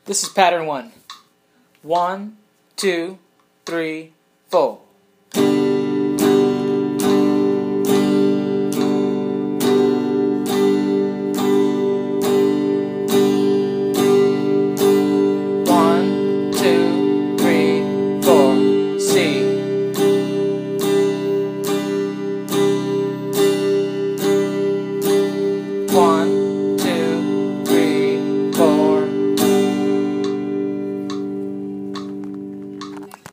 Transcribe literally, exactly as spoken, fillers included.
This is pattern one. One, two, three, four.